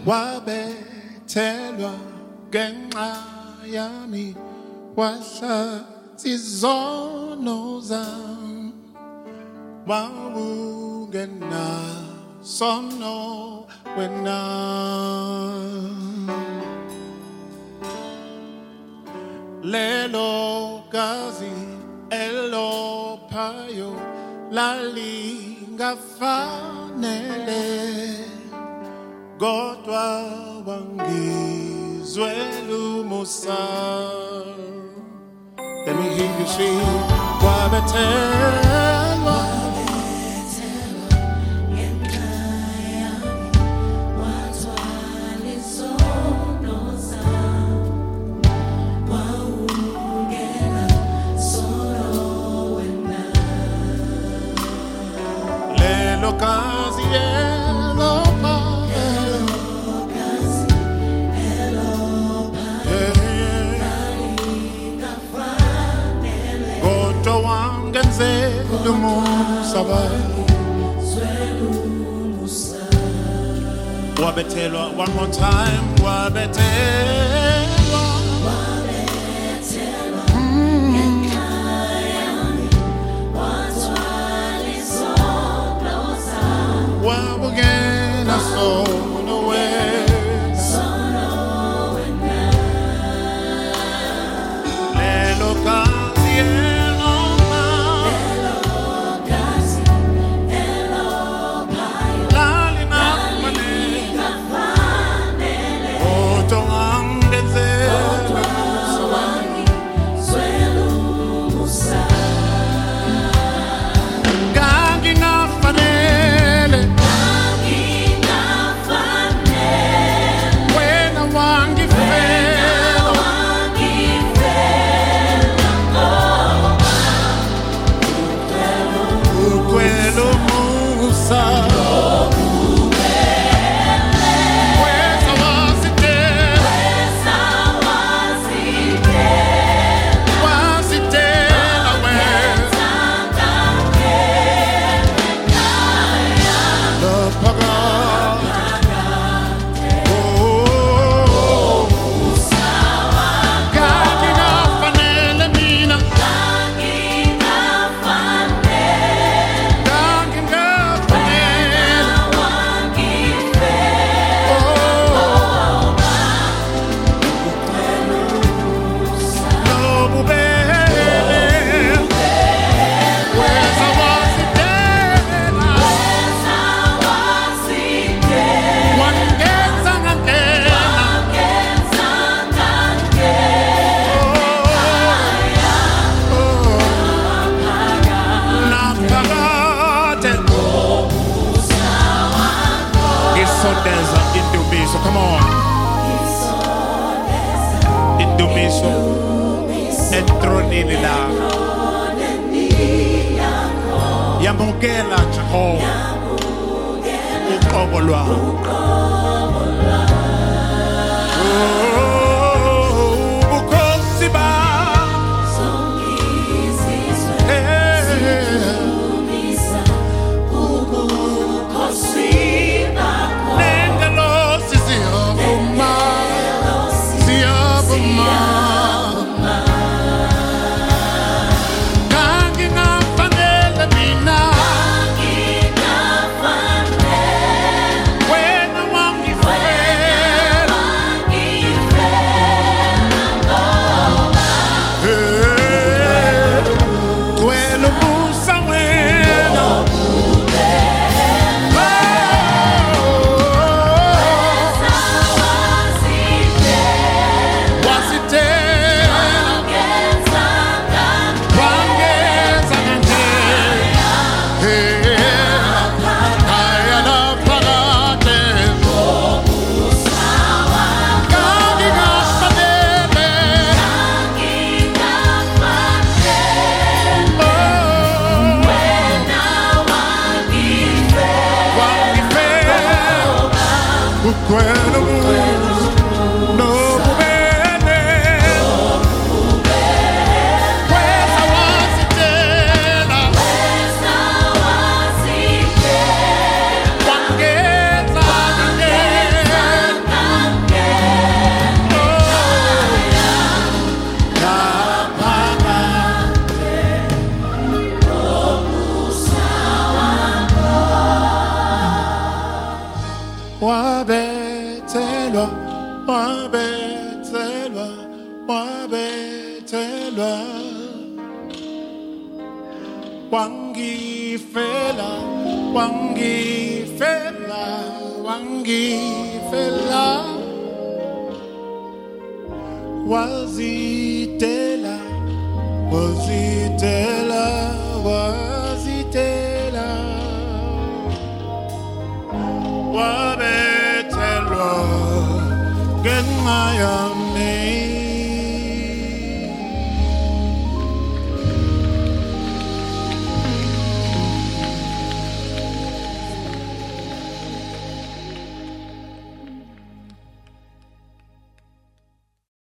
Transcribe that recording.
wabethelwa ngenxa yami wahlathi izono zami wawungenasono wena lelo gazi elophayo lalingafanele kodwa wangizwela umusa. Let me hear you sing. Wabethelwa ngenxa yami wathwala izono zami wawungenasono wena lelo gazi wabethelwa one more time wabethelwa ngenxa yami wathwala izono zami wawungenasono wena lelo gazi So come on. Indumiso entronini la yamukela Jehova uqobo lwakho ubukhosi bakho Umisa ubukhosi bakho When I want you wazitelwa wangifela wangifela wangifela wazitela wazitela wazitela wabetelwa ngenxa yami